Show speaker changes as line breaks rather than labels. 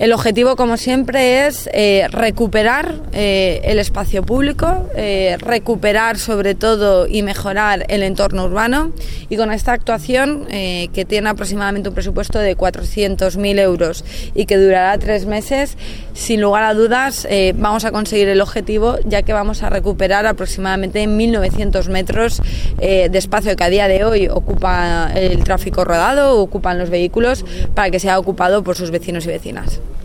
El objetivo, como siempre, es recuperar el espacio público, recuperar sobre todo y mejorar el entorno urbano, y con esta actuación que tiene aproximadamente un presupuesto de 400.000 euros y que durará 3 meses, sin lugar a dudas vamos a conseguir el objetivo, ya que vamos a recuperar aproximadamente 1.900 metros de espacio que a día de hoy ocupa el tráfico rodado, ocupan los vehículos, para que sea ocupado por sus vecinos y vecinas.